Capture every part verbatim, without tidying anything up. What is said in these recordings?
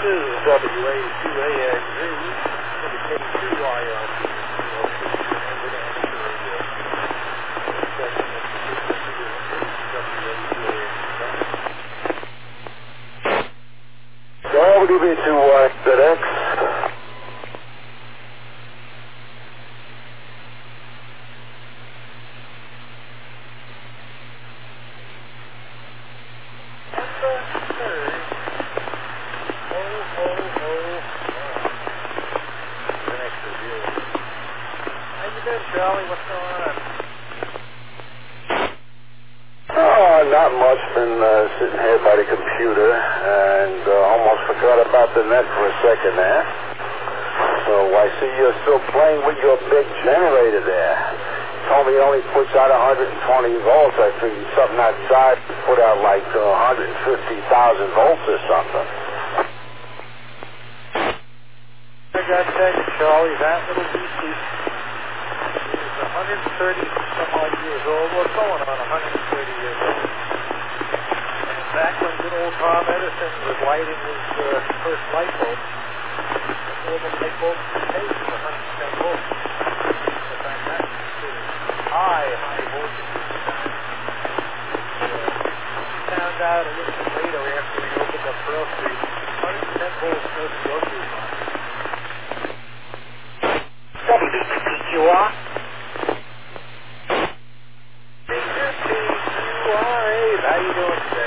is W A two A X Z, indicating two I R P. Remember to enter a session of the frequency of W A two A X Z. W B two Y Z X. Charlie, what's going on? Oh, not much. Been uh, sitting here by the computer and uh, almost forgot about the net for a second there. So I see you're still playing with your big generator there. You told me it only puts out one hundred twenty volts. I figured something outside would put out like uh, one hundred fifty thousand volts or something. I got to tell you, Charlie, that little D C one hundred thirty some odd years old. Well, it's going on one hundred thirty years old. And back when good old Tom Edison was lighting his uh, first light bulb, all the light bulbs he made was one hundred ten volts. In fact, that's considered high, high voltage at the time. And, uh, he found out a little bit later after he opened up Pearl Street, one hundred ten volts doesn't go too far. W B P Q R? How you doing today?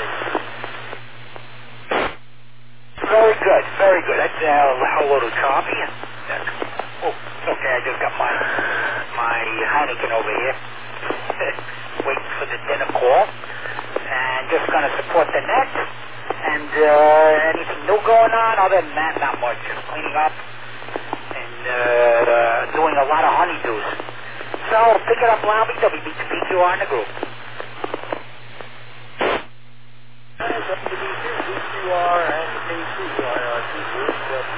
Very good, very good. That's uh, hello to Tommy. That's, oh, okay, I just got my my Heineken over here. Waiting for the dinner call. And just going to support the net. And uh, anything new going on? Other than that, not much. Just cleaning up and uh, uh, doing a lot of honeydews. So, pick it up loudly, W B P Q R in the group. W B P Q R and K two I R P group.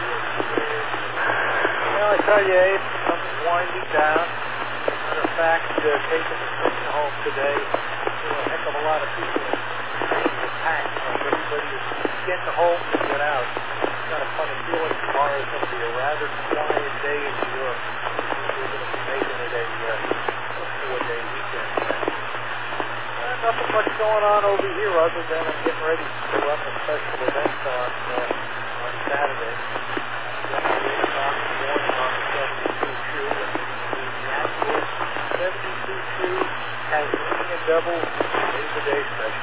Well, I tell you, Abe, something's winding down. Matter of fact, uh, taking the train home today, you know, a heck of a lot of people. Trains are packed. You know, everybody is getting home to get out. I've got a funny feeling tomorrow is going to be a rather quiet day in New York. We're going to be making it a, uh, a four-day weekend. Nothing much going on over here other than I'm getting ready to run a special event on uh, on Saturday. It's going to be eight o'clock in the morning on the seventy-two True. And the actual seventy-two True has ring and double Labor Day special.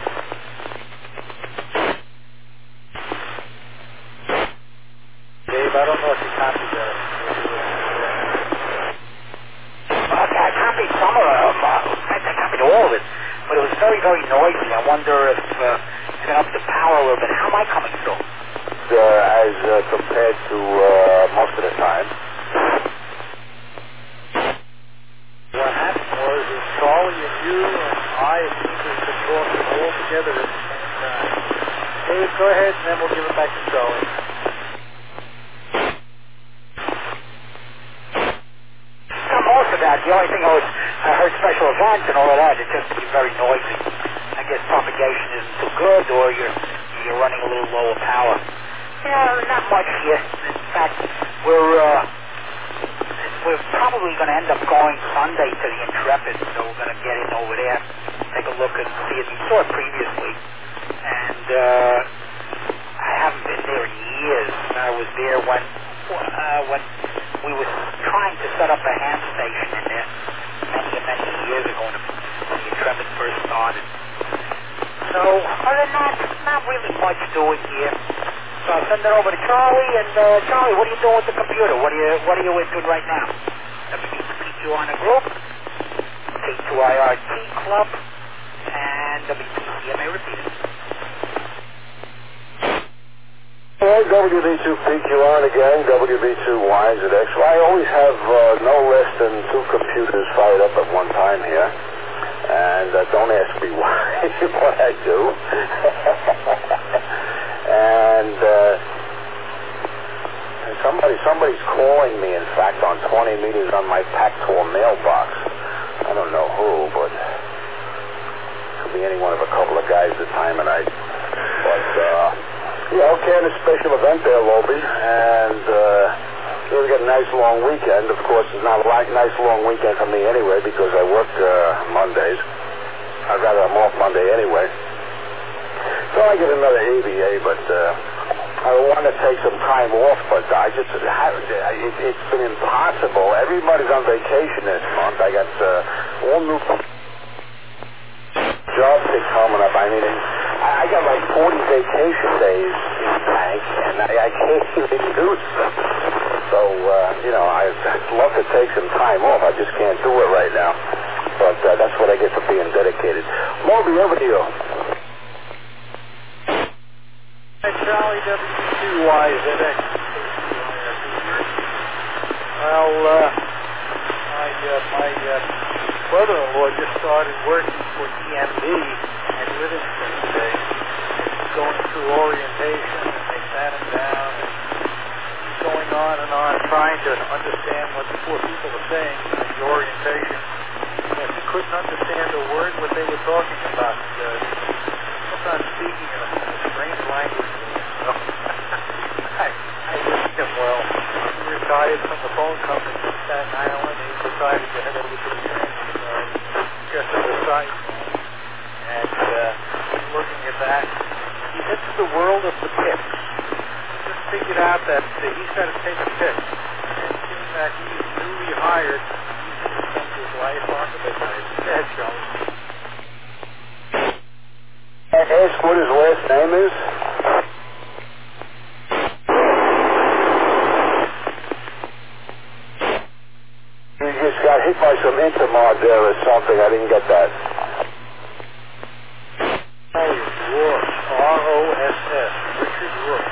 Dave, I don't know if you copied that. Uh, I copied some of them. Uh, I copied all of it. But it was very, very noisy. I wonder if uh, it's going to up the power a little bit. How am I coming through? Uh, as uh, compared to uh, most of the time. What happened was that Charlie and you and I seem to have been talking all together at the same time. Dave, go ahead and then we'll give it back to Charlie. Not most of that. The only thing I was, I heard special events and all of that. It's just very noisy. I guess propagation isn't too good, or you're you're running a little lower power. Yeah, not much here. In fact, we're uh, we're probably going to end up going Sunday to the Intrepid, so we're going to get in over there, take a look and see it. We saw it previously, and uh, I haven't been there in years. I was there when uh, when we were trying to set up a ham station in there many, many years ago when the Intrepid first started. So, other than that, not really much doing here. So I'll send it over to Charlie, and uh, Charlie, what are you doing with the computer? What are you What are you into right now? W B P Q on the group, K two I R T Club, and W B C M A repeated. Well, W B two P Q on again, W B two Y Z X. Well, I always have uh, no less than two computers fired up at one time here. And uh, don't ask me why, what I do. and uh, somebody, somebody's calling me, in fact, on twenty meters on my Pactor mailbox. I don't know who, but it could be any one of a couple of guys at the time of night. But, uh, Yeah, okay, and a special event there, Lobie, and uh, we got a nice long weekend. Of course, it's not a li- nice long weekend for me anyway because I work uh, Mondays. I'd rather I'm off Monday anyway. So I get another A B A, but uh, I want to take some time off, but I just have, it, it's been impossible. Everybody's on vacation this month. I got uh, all new jobs that coming up. I mean, I, I got like forty vacation days in the bank, and I, I can't even use them. So, uh, you know, I'd love to take some time off. I just can't do it right now. But uh, that's what I get for being dedicated. Moby, over to you. Hi, Charlie, W two Y Z X. Well, uh, my, uh, my uh, brother-in-law just started working for D M V at Livingston today. He's going through orientation, and they sat him down, and he's going on and on, trying to understand what the poor people are saying in the orientation. But he couldn't understand a word what they were talking about. Uh, sometimes speaking in a, in a strange language. You know? I, I wish him well. He retired from the phone company in Staten Island, and he decided to head over to the training yard just as a side note. And uh, he's looking at that. He's into the world of the pit. He just figured out that uh, he's got to take a pit. And seeing that he's newly hired, he's going to spend his life on the midnight. Go ahead, Charlie. Ask what his last name is. You just got hit by some Intermod there or something. I didn't get that. Oh, Ross. R O S S. Richard Ross.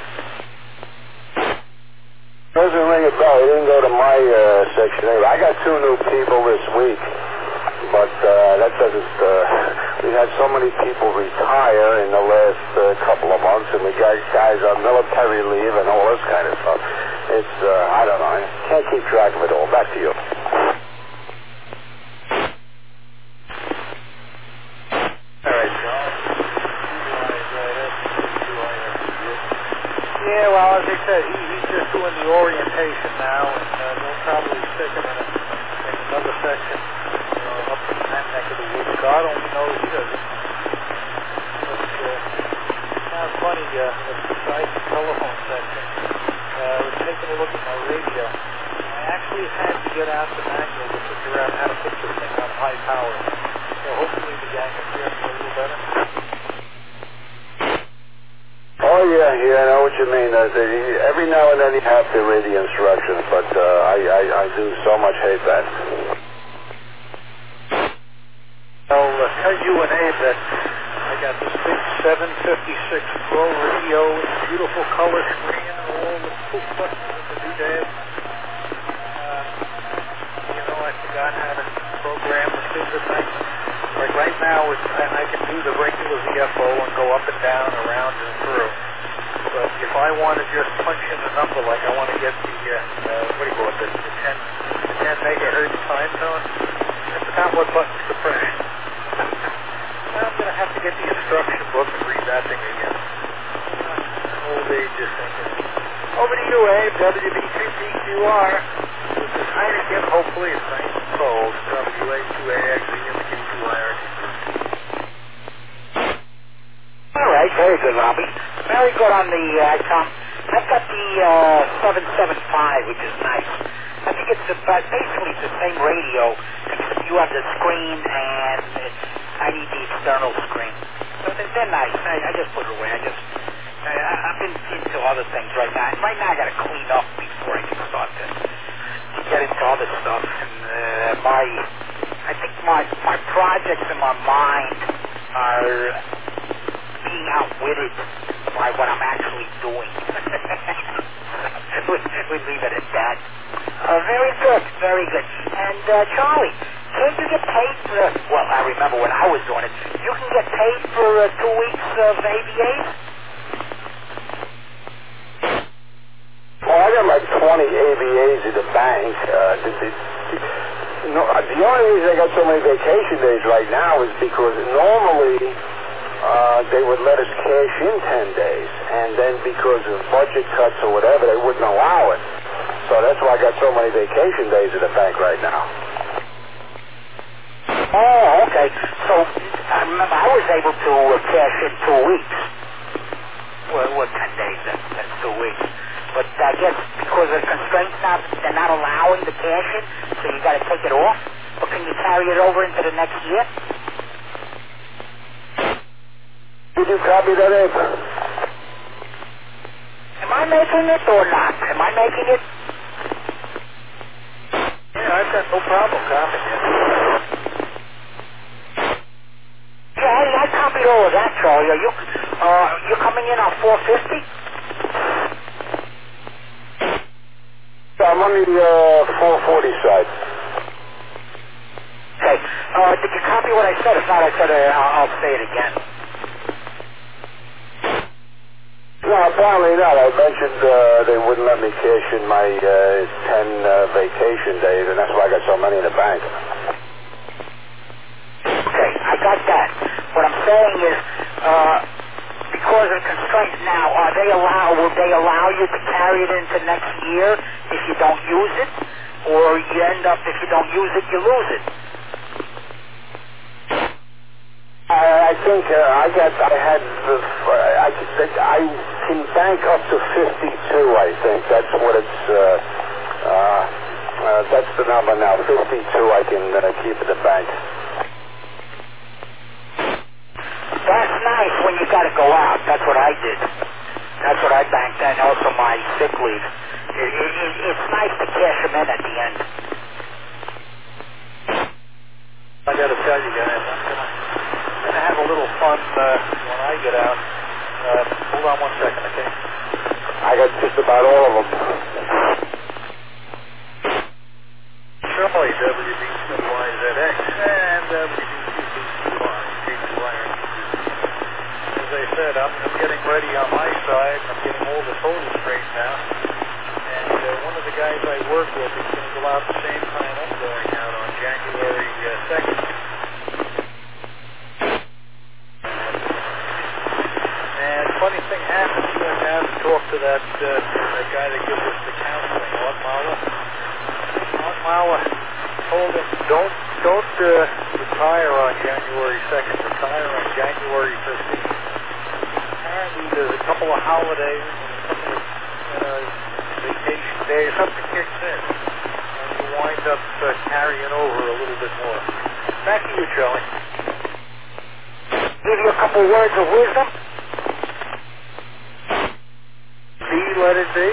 Doesn't ring a bell. He didn't go to my uh, section anyway. I got two new people this week, but uh, that doesn't. Uh, we had so many people retire in the last uh, couple of months, and we got guys on military leave and all this kind of stuff. It's uh, I don't know. I can't keep track of it all. Back to you. All right, John. Yeah, well, as I said, he, he's just doing the orientation now, and uh, they'll probably stick him in, a, in another section, you know, up in that neck of the woods. God only knows he doesn't. But uh, it's funny, uh, besides the telephone section, uh, I was taking a look at my radio. I actually had to get out the manual to figure out how to put this thing on high power. So hopefully the gang will hear me a little better. Oh, yeah, yeah, I know what you mean. Uh, the, every now and then you have to read the instructions, but uh, I, I, I do so much hate that. I'll uh, tell you and Abe that I got this big seven fifty-six Pro radio with a beautiful color screen and all the cool buttons and the doodad. Uh, you know, I forgot how to program the stupid thing. Like right now, it's, I, I can do the regular V F O and go up and down, around and through. But if I want to just punch in a number, like I want to get the, uh, uh, what do you call it, the, the ten, the ten megahertz time zone, I forgot what buttons to press. I'm going to have to get the instruction book and read that thing again. Uh, old age is thinking. Over to you, Abe, W B two P Q R. This is Heineken, hopefully it's nice and cold. W A two A X E and the K two I R T. All right, very good, Robbie. Very good on the uh, Tom. I've got the uh, seven seven five, which is nice. I think it's about, basically the same radio, except you have the screen and it's, I need the external screen. So they're, they're nice. I, I just put it away. I just, I, I've been into other things right now. Right now I got to clean up before I can start to, to get into other stuff. And uh, my, I think my, my projects in my mind are being outwitted by what I'm actually doing. we, we leave it at that. Uh, very good, very good. And uh, Charlie, can't you get paid for, uh, well, I remember when I was doing it, you can get paid for uh, two weeks of A B As? Well, I got like twenty A B As in the bank. Uh, the, the, no, the only reason I got so many vacation days right now is because normally uh, they would let us cash in ten days. And then because of budget cuts or whatever, they wouldn't allow it. So that's why I got so many vacation days at the bank right now. Oh, okay. So, I remember I was able to uh, cash in two weeks. Well, what, ten days? That's, that's two weeks. But I guess because of the constraints now, they're not allowing the cash in, so you got to take it off? Or can you carry it over into the next year? Did you copy that, Abe? Am I making it or not? Am I making it? Yeah, I've got no problem copying it. Yeah, I, I copied all of that, Charlie. Are you, uh, you coming in on four fifty? I'm on the uh, four forty side. Okay. Uh, did you copy what I said? If not, I said uh, I'll, I'll say it again. No, apparently not. I mentioned uh, they wouldn't let me cash in my uh, ten uh, vacation days, and that's why I got so many in the bank. Okay, I got that. What I'm saying is, uh, because of constraints now, are they allow? Will they allow you to carry it into next year if you don't use it, or you end up if you don't use it, you lose it? I, I think uh, I got. I had. Uh, I think I can bank up to fifty-two. I think that's what it's. Uh, uh, uh, that's the number now. fifty-two. I can uh, keep at the bank. That's nice when you got to go out. That's what I did. That's what I banked, and also my sick leave. It, it, it, it's nice to cash them in at the end. I got to tell you guys, I'm gonna, I'm gonna have a little fun uh, when I get out. Uh, hold on one second, okay? I got just about all of them. Charlie, W B C Y Z X, and W B C B C Y, K Q I R. As I said, I'm, I'm getting ready on my side. I'm getting all the totals straightened out. And uh, one of the guys I work with is going to go out the same time I'm going out on January uh, second. And funny thing happened. He went down to talk to that, uh, that guy that gives us the counseling, Art Mala. Art Mala told him, don't, don't uh, retire on January second. Retire on January fifteenth. Apparently there's a couple of holidays and a couple of uh, vacation days, something kicks in, and you wind up uh, carrying over a little bit more. Back to you, Charlie. Give you a couple words of wisdom. See, let it be.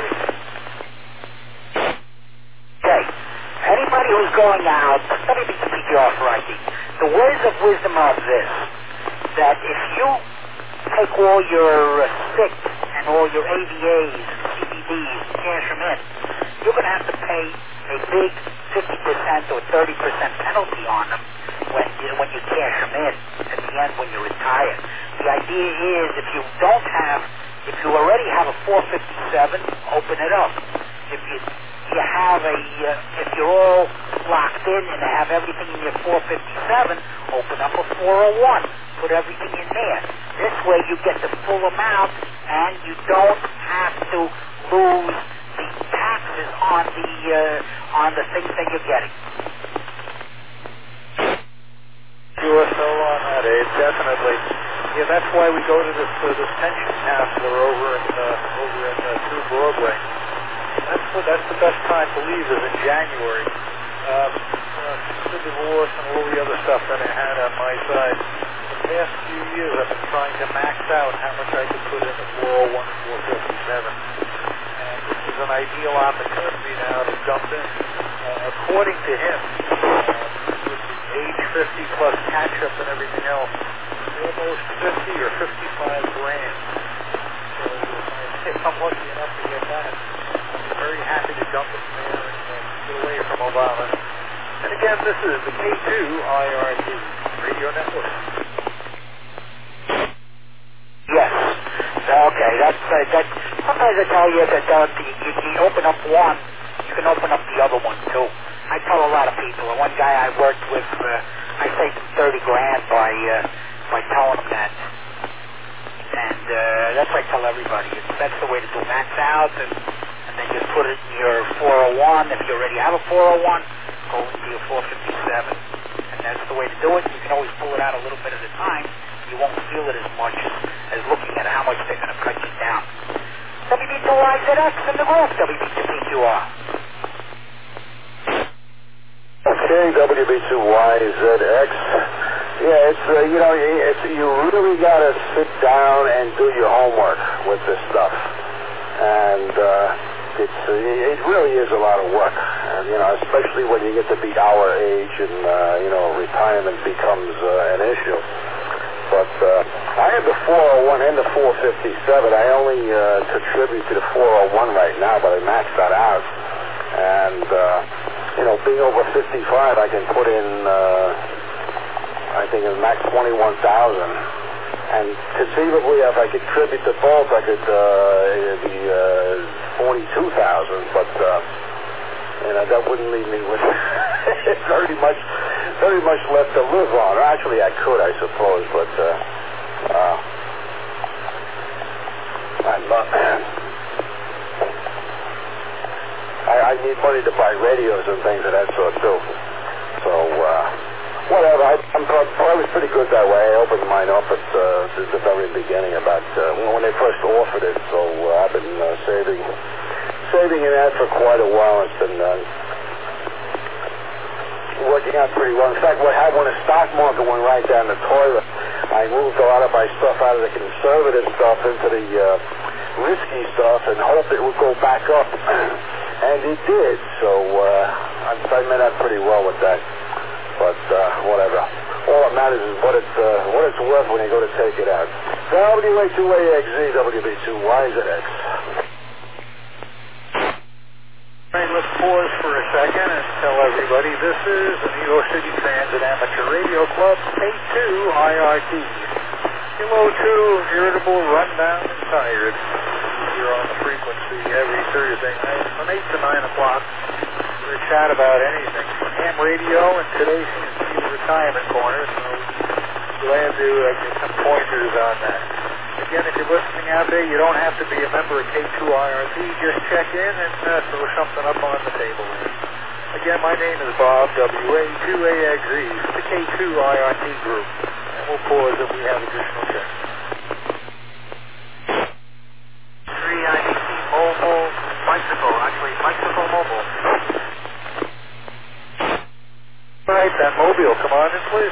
Okay. Anybody who's going out, let me be P R Friday. The words of wisdom are this: that if you take all your uh, sick and all your A V As and C B Ds and cash them in, you're going to have to pay a big fifty percent or thirty percent penalty on them when you, when you cash them in at the end when you retire. The idea is if you don't have, if you already have a four fifty-seven, open it up. If you you have a, uh, if you're all locked in and have everything in your four fifty-seven, open up a four oh one. Put everything in there. This way you get the full amount and you don't have to lose the taxes on the uh, on the things that you're getting. Sure, so on that, Abe, definitely. Yeah, that's why we go to this uh, this pension counselor over in uh, over in uh, True Broadway. That's what, that's the best time to leave is in January. Um, uh, the divorce and all the other stuff that I had on my side. The past few years I've been trying to max out how much I could put in the four oh one and four fifty-seven. And this is an ideal opportunity now to dump in. Uh, according to him, uh, with the age fifty plus catch-up and everything else, almost fifty or fifty-five grand. So if I'm lucky enough to get that, I'm very happy to dump it there and uh, get away from Obama. And again, this is the K two I R T Radio Network. Yes. Okay. That's uh, that. Sometimes I tell you that uh, the, you, you open up one, you can open up the other one too. I tell a lot of people. And one guy I worked with, uh, I saved him thirty grand by uh, by telling him that. And uh, that's what I tell everybody. It's, that's the way to do max out, and, and then just put it in your four oh one. If you already have a four oh one, go into your four fifty-seven. And that's the way to do it. You can always pull it out a little bit at a time. You won't feel it as much as, as looking at how much they're going to cut you down. W B two Y Z X in the group, W B two P Q R. Okay, W B two Y Z X. Yeah, it's, uh, you know, it's, you really got to sit down and do your homework with this stuff. And uh, it's, uh, it really is a lot of work. And, you know, especially when you get to be our age and, uh, you know, retirement becomes uh, an issue. But uh, I have the four oh one and the four fifty-seven. I only uh, contribute to the four oh one right now, but I maxed that out. And, uh, you know, being over fifty-five, I can put in... Uh, I think it's max twenty-one thousand. And conceivably, if I contribute to both, I could, uh, it'd be uh, forty-two thousand. But, uh, you know, that wouldn't leave me with very much, very much left to live on. Actually, I could, I suppose, but, uh, uh, I'm not, I, I need money to buy radios and things of that sort, too. So, uh, whatever, I, I'm, I was pretty good that way. I opened mine up at uh, the, the very beginning about uh, when they first offered it, so uh, I've been uh, saving saving in that for quite a while. It's been uh, working out pretty well. In fact, what happened when the stock market went right down the toilet, I moved a lot of my stuff out of the conservative stuff into the uh, risky stuff and hoped it would go back up. And it did, so uh, I, I made out pretty well with that. But uh, whatever. All that matters is what it's, uh, what it's worth when you go to take it out. W A two A X Z, W B two Y Z X. All right, let's pause for a second and tell everybody this is the New York City Transit Amateur Radio Club, K two I R T. Kilo two, irritable, rundown, and tired. You're on the frequency every Thursday night from eight to nine o'clock. We chat about anything from ham radio, and today seems to be the retirement corner, so glad to uh, get some pointers on that. Again, if you're listening out there, you don't have to be a member of K two I R T. Just check in and uh, throw something up on the table there. Again, my name is Bob, W A two A X Z, for the K two I R T group. And we'll pause if we have additional checks. three I D C Mobile Bicycle, actually Bicycle Mobile. All right, that mobile, come on in, please.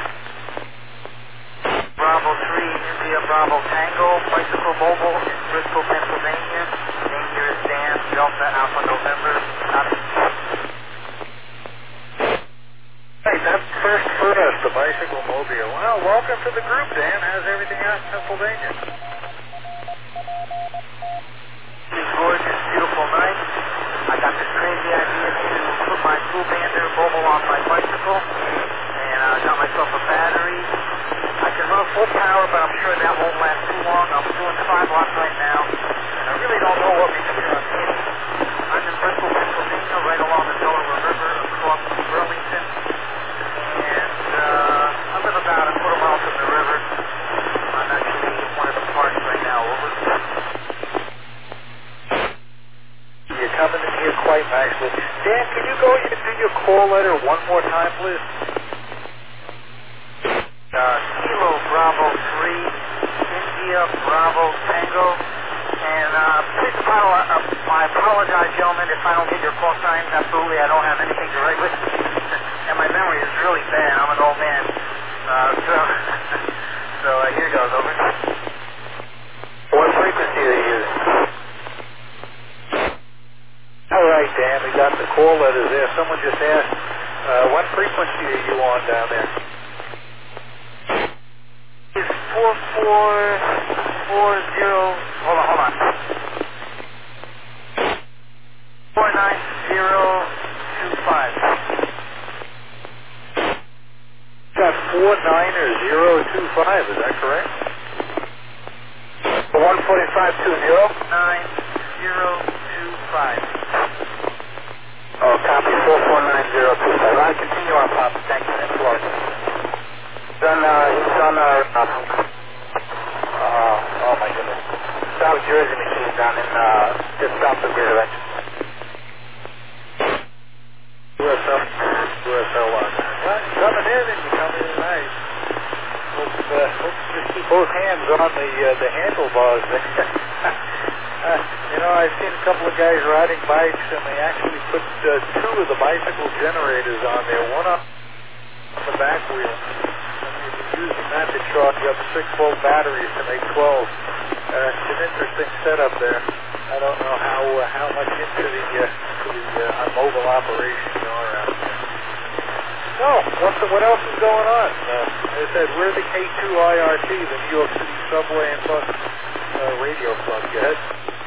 Bravo three, India Bravo Tango, Bicycle Mobile in Bristol, Pennsylvania. Name here is Dan, Delta Alpha November. Copy. Hey, that's first for us, the Bicycle Mobile. Well, welcome to the group, Dan. How's everything out in Pennsylvania? It's gorgeous, beautiful night. I got this crazy idea to put my Blue Bander mobile on my bicycle, and I uh, got myself a battery. I can run full power, but I'm sure that won't last too long. I'm doing five watts right now, and I really don't know what makes me run it. I'm in Bristol, Pennsylvania, right along the Delaware River, across from Burlington, and uh, I live about a quarter mile from the river. I'm actually in one of the parks right now. Over. You're coming in here quite nicely. Dan, can you go and do your call letter one more time, please? Uh, Kilo Bravo three, India Bravo Tango, and uh, please apologize, uh, I apologize, gentlemen, if I don't get your call sign. Absolutely, I don't have anything to write with, and my memory is really bad. I'm an old man, uh, so so uh, here goes. Over. What frequency are you using? All right, Dan, we got the call letters there. Someone just asked, uh, what frequency are you on down there? It's four four four zero. Hold on, hold on. Four nine zero two five. Got four nine or zero two five. Is that correct? One forty five two zero Nine zero two five. Oh, copy four four nine zero two five. I'll continue on, Pop. Thank you. Thanks a lot. He's on, uh, he's on our, uh, uh, oh my South Jersey machine down in uh, just south of Greater Engine. U S L, U S L one. Well, you're coming in and you're coming in nice. Hope, uh, hope you just keep both hands on the uh, the handlebars there. uh, you know, I've seen a couple of guys riding bikes and they actually put uh, two of the bicycle generators on there, one up on the back wheel. And you can use that to charge up six volt batteries to make twelve. Uh, it's an interesting setup there. I don't know how uh, how much into the, uh, to the uh, mobile operation you are out there. So, what's the, what else is going on? Uh, as I said, we're the K two I R T, the New York City Subway and Bus uh, Radio Club. Go ahead.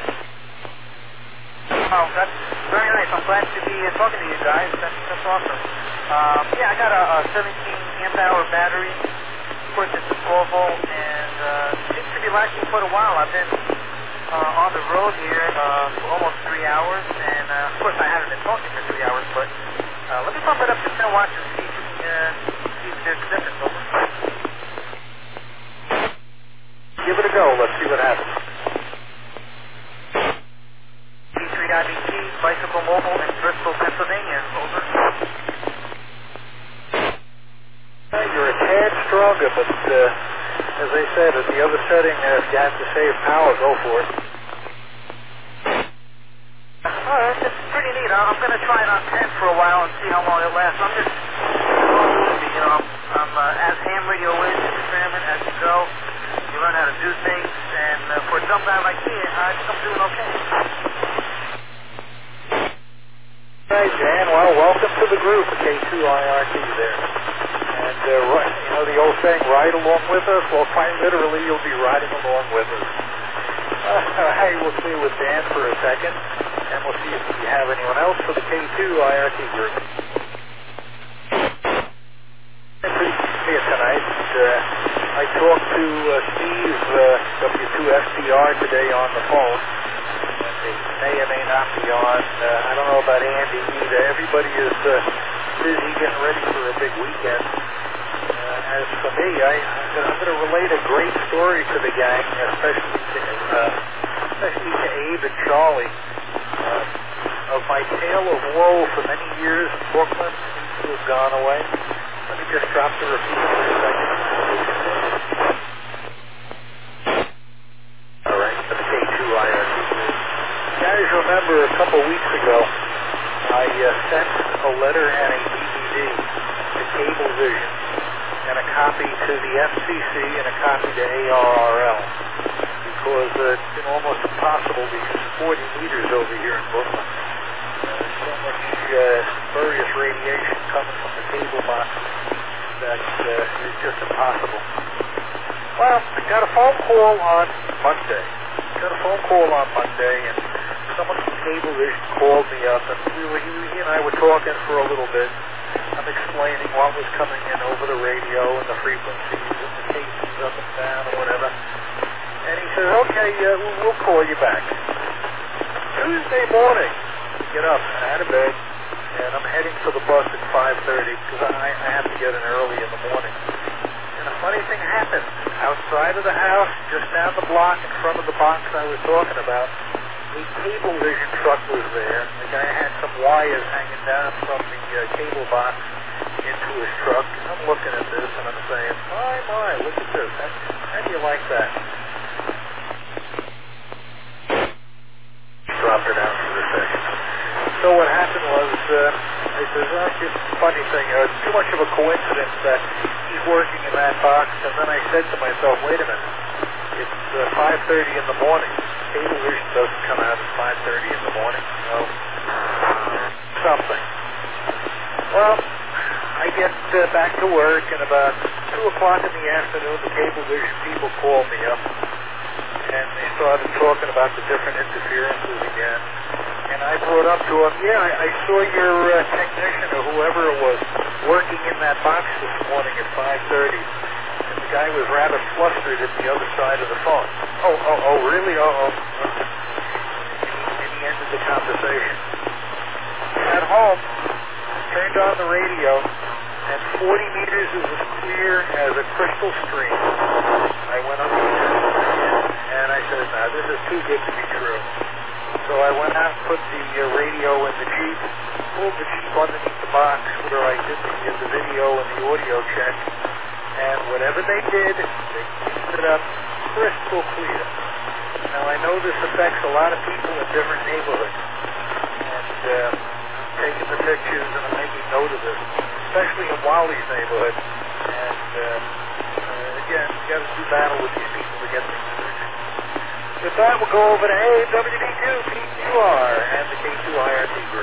Oh, that's very nice. I'm glad to be uh, talking to you guys. That's, that's awesome. Um, yeah, I got a, a seventeen amp hour battery. Of course, it's a twelve volt, and uh, seems to be lasting quite a while. I've been uh, on the road here uh, for almost three hours, and uh, of course, I haven't been talking for three hours, but uh, let me pump it up to ten watts and see if, uh, see if there's a difference. Over. Give it a go. Let's see what happens. P three I B T, Bicycle Mobile in Bristol, Pennsylvania. Over. Uh, you're a tad stronger, but uh, as I said, at the other setting, uh, if you have to save power, go for it. Oh, it's pretty neat. I'm going to try it on ten for a while and see how long it lasts. I'm just going easy, you know. I'm, I'm uh, as ham radio is, experiment as you go. You learn how to do things, and uh, for a dumb guy like me, I think I'm doing okay. Hey, Jan, well, welcome to the group, K two I R T there. And, uh, right, you know the old saying, ride along with us? Well, quite literally, you'll be riding along with us. Uh, hey, we'll see with Dan for a second, and we'll see if we have anyone else for the K two I R T group. Pretty clear tonight. Uh, I talked to uh, Steve, uh, W two S P R today on the phone. They may or may not be on. Uh, I don't know about Andy either. Everybody is uh, busy getting ready for a big weekend. Uh, as for me, I, I'm going to relate a great story to the gang, especially to, uh, especially to Abe and Charlie, uh, of my tale of woe for many years in Brooklyn seems to have gone away. Let me just drop the repeat for a second. All right, the K two I R T. Guys, remember a couple weeks ago, I uh, sent a letter and a D V D to Cablevision and a copy to the F C C and a copy to A R R L because uh, it's been almost impossible to use forty meters over here in Brooklyn. Uh, there's so much uh, spurious radiation coming from the cable box that uh, it's just impossible. Well, I got a phone call on Monday. Got a phone call on Monday, and someone from Cablevision called me up, and we were, he, he and I were talking for a little bit. I'm explaining what was coming in over the radio and the frequencies and the cases up and down or whatever. And he said, okay, uh, we'll, we'll call you back. Tuesday morning, I get up out of bed, and I'm heading for the bus at five thirty because I, I have to get in early in the morning. And a funny thing happened. Outside of the house, just down the block in front of the box I was talking about, a Cablevision truck was there. The guy had some wires hanging down from the uh, cable box into his truck. And I'm looking at this and I'm saying, my, my, look at this. How, how do you like that? Dropped her down for a second. So what happened was, uh, I said, oh, it's just a funny thing. Uh, it's too much of a coincidence that he's working in that box. And then I said to myself, wait a minute. It's uh, five thirty in the morning. Cablevision doesn't come out at five thirty in the morning. So, something. Well, I get uh, back to work, and about two o'clock in the afternoon, the Cablevision people called me up. And they started talking about the different interferences again. And I brought up to him, yeah, I, I saw your uh, technician or whoever it was working in that box this morning at five thirty. And the guy was rather flustered at the other side of the phone. Oh, oh, oh, really? Oh, oh. And he ended the conversation. At home, turned on the radio, and forty meters is as clear as a crystal stream. I went up to And I said, "Now this is too good to be true." So I went out and put the uh, radio in the Jeep, pulled the Jeep underneath the box where I did the, uh, the video and the audio check, and whatever they did, they cleaned it up crystal clear. Now I know this affects a lot of people in different neighborhoods, and uh, I'm taking the pictures and I'm making note of this, especially in Wally's neighborhood. And uh, uh, again, you got to do battle with these people to get things fixed. With that, we'll go over to A W B two P Q R and the K two I R T group.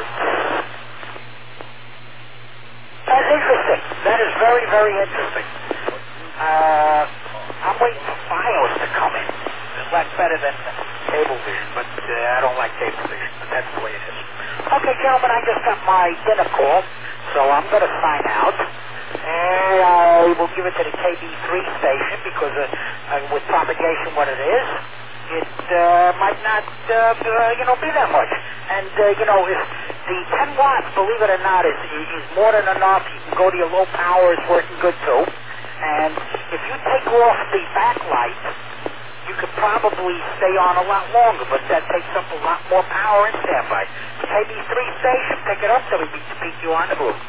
That's interesting. That is very, very interesting. Uh, I'm waiting for Fios to come in. It's a lot better than Cablevision, but uh, I don't like Cablevision, but that's the way it is. Okay, gentlemen, I just got my dinner call, so I'm going to sign out. And I will give it to the K B three station because uh, uh, with propagation what it is, it uh, might not, uh, uh, you know, be that much. And, uh, you know, if the ten watts, believe it or not, is, is more than enough. You can go to your low power, it's working good too. And if you take off the backlight, you could probably stay on a lot longer, but that takes up a lot more power in standby. K B three station, pick it up, W B two P Q on the group.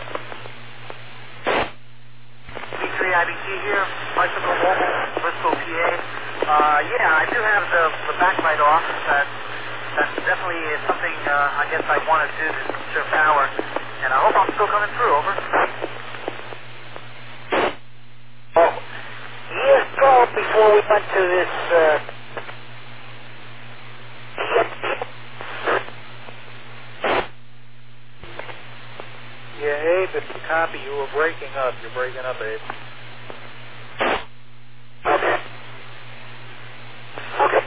P three I B T here, Bicycle Mobile, Bristol, P A. Uh, yeah, I do have the, the backlight off. That, that's definitely something uh, I guess I want to do to conserve power. And I hope I'm still coming through, over. Oh, years ago, before we went to this, uh, Yeah, Abe, if you copy, you were breaking up. You're breaking up, Abe. okay. Okay.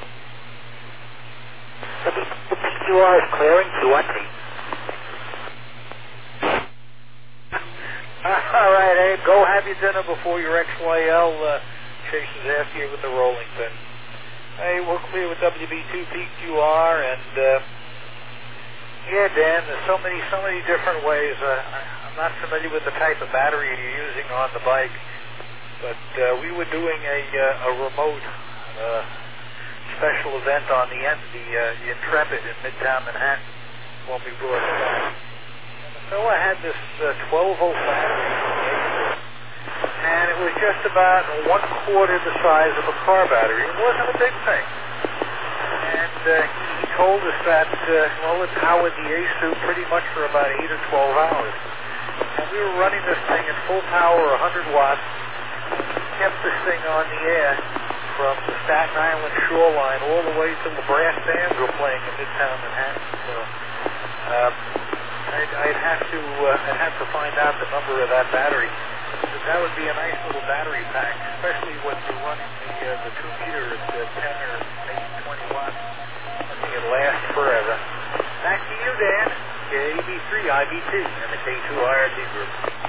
The P Q R is clearing Q R T. All right, Abe, go have your dinner before your X Y L uh, chases after you with the rolling pin. Hey, we're clear with W B two P Q R, and uh, yeah, Dan, there's so many, so many different ways. Uh, I, I'm not familiar with the type of battery you're using on the bike, but uh, we were doing a, uh, a remote uh, special event on the end, the, uh, the Intrepid in Midtown Manhattan when we brought it back. So I had this uh, twelve volt battery, and it was just about one quarter the size of a car battery. It wasn't a big thing. And uh, he, he told us that, uh, well, it powered the A S U pretty much for about eight or twelve hours. And we were running this thing at full power, one hundred watts, kept this thing on the air from the Staten Island shoreline all the way till the brass bands were playing in Midtown Manhattan. So, um, I'd, I'd have to uh, I'd have to find out the number of that battery. But that would be a nice little battery pack, especially when you're running the uh, the two meter at uh, ten or maybe twenty watts. I think it lasts forever. Back to you, Dan. K B three I B T and the K two I R T group.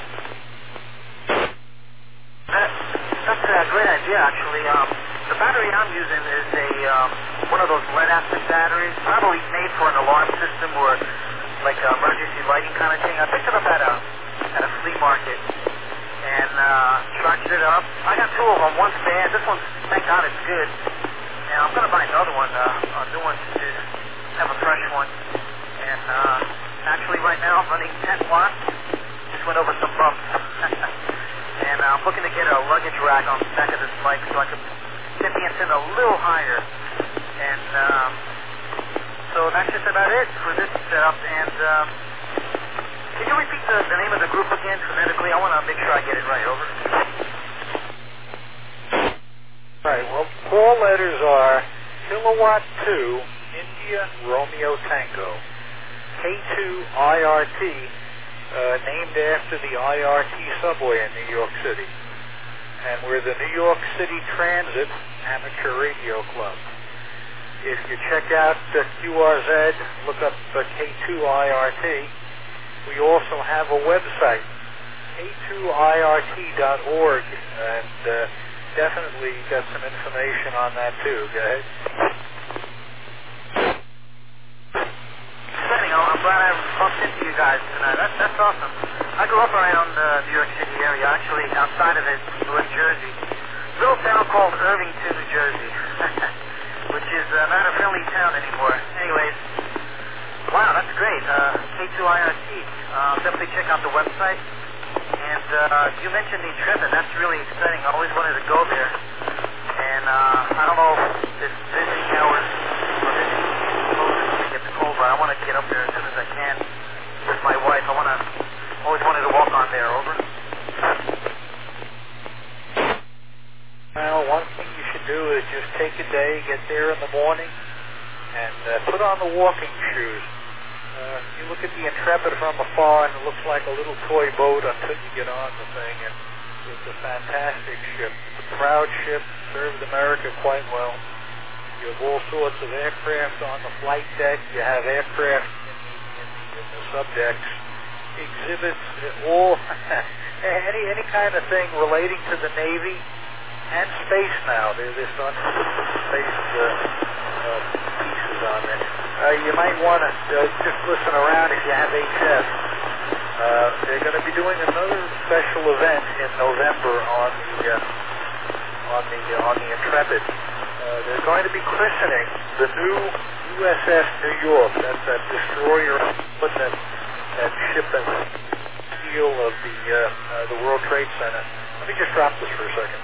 That, that's a great idea, actually. Um, the battery I'm using is a um, one of those lead acid batteries, probably made for an alarm system or like an emergency lighting kind of thing. I picked it up at a at a flea market and uh, charged it up. I got two of them. One's bad. This one, thank God, it's good. And I'm going to buy another one, uh, a new one to have a fresh one. And uh, actually, right now, I'm running ten watts. Just went over some bumps. And uh, I'm looking to get a luggage rack on the back of this bike so I can get the antenna a little higher. And um, so that's just about it for this setup. And um, can you repeat the, the name of the group again phonetically? I want to make sure I get it right. Over. All right, well, four letters are Kilowatt two, India, Romeo, Tango. K two I R T, uh, named after the I R T subway in New York City. And we're the New York City Transit Amateur Radio Club. If you check out uh, Q R Z, look up uh, K two I R T. We also have a website, K two I R T dot org, and uh, definitely got some information on that too. Go ahead. I'm glad I bumped into you guys tonight. That's, that's awesome. I grew up around the uh, New York City area, actually outside of it, Newark, Jersey. Little town called Irvington, New Jersey. which is uh, not a friendly town anymore. Anyways, wow, that's great. Uh, K two I R T. Uh, definitely check out the website. And uh, you mentioned the Intrepid. That's really exciting. I always wanted to go there. And uh, I don't know if it's visiting hours or visiting closes when it gets cold, but I want to get up there as soon as I can with my wife. I want to, always wanted to walk on there. Over. Well, one thing you should do is just take a day, get there in the morning, and uh, put on the walking shoes. Uh, you look at the Intrepid from afar, and it looks like a little toy boat until you get on the thing, and it's a fantastic ship. It's a proud ship, served America quite well. You have all sorts of aircraft on the flight deck. You have aircraft in the, in the, in the subdecks, exhibits, all any any kind of thing relating to the Navy and space now. They're, they're starting to put some space uh, uh, pieces on there. Uh, you might want to uh, just listen around if you have H F. Uh, they're going to be doing another special event in November on the uh, on the uh, on the Intrepid. Uh, they're going to be christening the new U S S New York. That's that destroyer, but that that ship that was heel of the uh, uh, the World Trade Center. Let me just drop this for a second.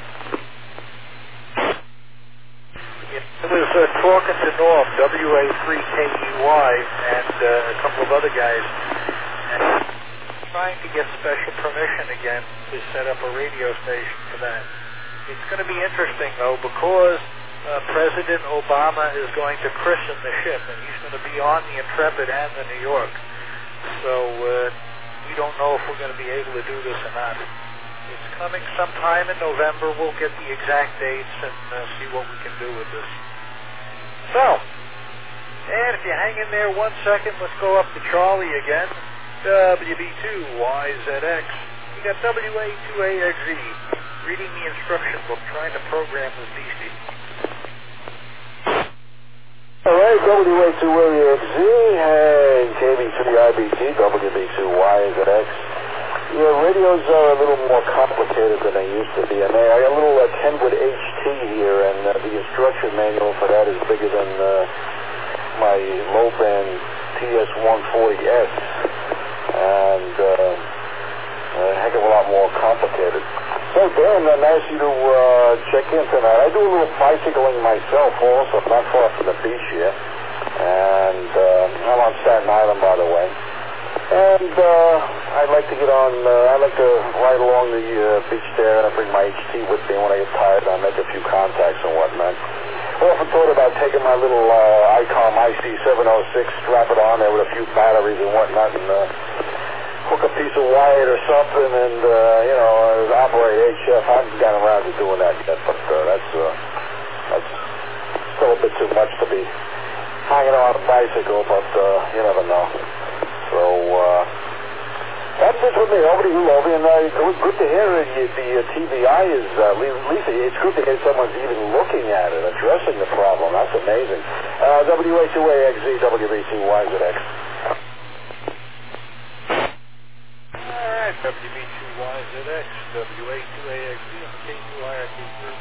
I was uh, talking to Norm, W A three K E Y, and uh, a couple of other guys, and trying to get special permission again to set up a radio station for that. It's going to be interesting, though, because uh, President Obama is going to christen the ship, and he's going to be on the Intrepid and the New York. So uh, we don't know if we're going to be able to do this or not. It's coming sometime in November. We'll get the exact dates and uh, see what we can do with this. So, and if you hang in there one second, let's go up to Charlie again. W B two Y Z X. We got W A two A X Z reading the instruction book, trying to program this beastie. All right, W A two A X Z and K B three I B T, W B two Y Z X. Yeah, radios are a little more complicated than they used to be. And I got a little uh, Kenwood H T here, and uh, the instruction manual for that is bigger than uh, my low-band T S one forty S, and uh, a heck of a lot more complicated. So, Dan, I asked you to uh, check in tonight. I do a little bicycling myself also, not far from the beach here. And uh, I'm on Staten Island, by the way. And uh, I'd like to get on, uh, I'd like to ride along the uh, beach there, and I bring my H T with me. When I get tired, I'll make a few contacts and whatnot. I often thought about taking my little uh, ICOM I C seven oh six, strap it on there with a few batteries and whatnot, and uh, hook a piece of wire or something, and, uh, you know, uh, operate H F. I haven't gotten around to doing that yet, but uh, that's, uh, that's still a bit too much to be hanging on a bicycle, but uh, you never know. So, uh, that's it for me. Over to you, Lovey, and uh, good, good to hear uh, the uh, T V I is, uh, Lisa, it's good to hear someone's even looking at it, addressing the problem. That's amazing. Uh, W A two A X Z, W B two Y Z X. All right, W B two Y Z X, W A two A X Z, and K two I R T three.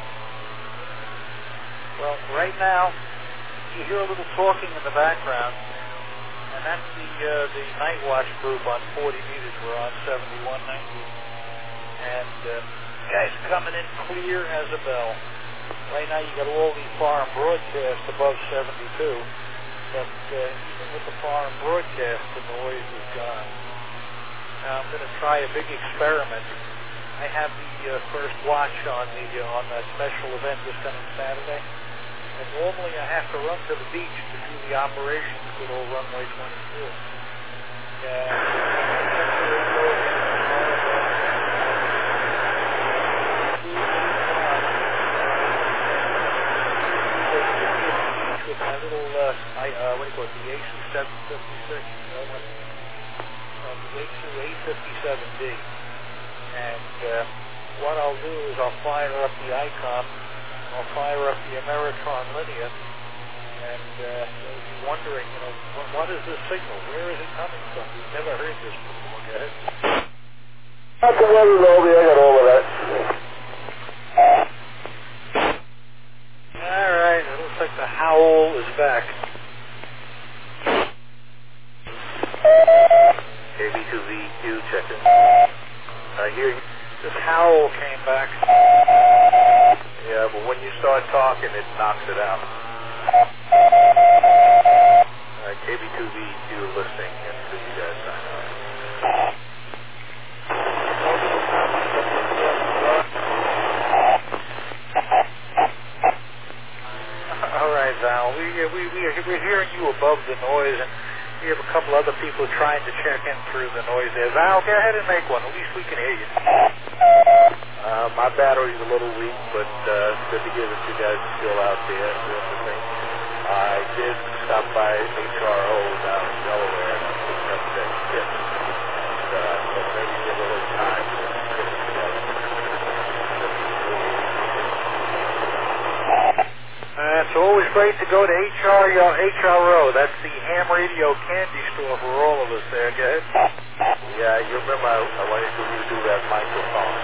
Well, right now, you hear a little talking in the background, and that's the uh, the night watch group on forty meters. We're on seventy-one ninety, and uh, guys coming in clear as a bell. Right now, you got all the foreign broadcasts above seventy-two, but uh, even with the foreign broadcast, the noise is gone. Now I'm going to try a big experiment. I have the uh, first watch on the uh, on that special event this coming Saturday. And normally I have to run to the beach to do the operations good old runway twenty-two. And with my little, uh, I, uh, what do you call it, the A C seven fifty-six, you know, when, uh, the A C eight fifty-seven D. And uh, what I'll do is I'll fire up the ICOM. I'll fire up the Ameritron linear, and uh, you'll be wondering, you know, what, what is this signal? Where is it coming from? We've never heard this before. Go ahead. Not to worry, Lovey. I got all of that. All right. It looks like the roll is back. K B two V Q, check it. I hear you. This howl came back. Yeah, but when you start talking, it knocks it out. Uh, K B two V Q listening until you guys sign off. All right, Val. We, uh, we, we, we're hearing you above the noise, and we have a couple other people trying to check in through the noise there. Val, go ahead and make one. At least we can hear you. Uh, my battery's a little weak, but uh, it's good to hear that you guys are still out there doing the thing. I did stop by H R O down in Delaware, and I picked up that kit. And uh, so maybe give a little time to get it together. Uh, it's always great to go to H R O. That's the ham radio candy store for all of us there. Go ahead. Yeah, you remember I, I wanted you to do that microphone.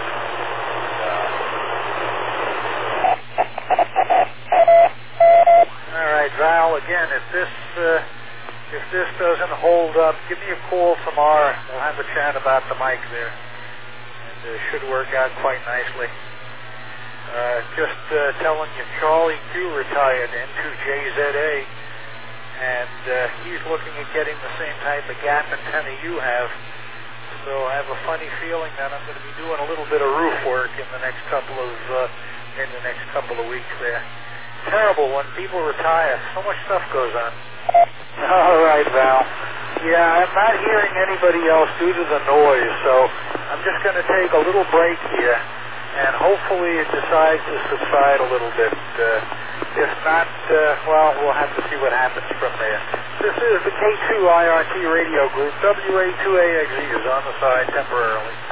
All right, Val, again, if this uh, if this doesn't hold up, give me a call tomorrow. We'll have a chat about the mic there. And it uh, should work out quite nicely. Uh, just uh, telling you, Charlie Q retired into J Z A, and uh, he's looking at getting the same type of gap antenna you have. So I have a funny feeling that I'm going to be doing a little bit of roof work in the next couple of uh, in the next couple of weeks there. Terrible when people retire. So much stuff goes on. All right, Val. Yeah, I'm not hearing anybody else due to the noise, so I'm just going to take a little break here, and hopefully it decides to subside a little bit. Uh, if not, uh, well, we'll have to see what happens from there. This is the K two I R T radio group. W A two A X E is on the side temporarily.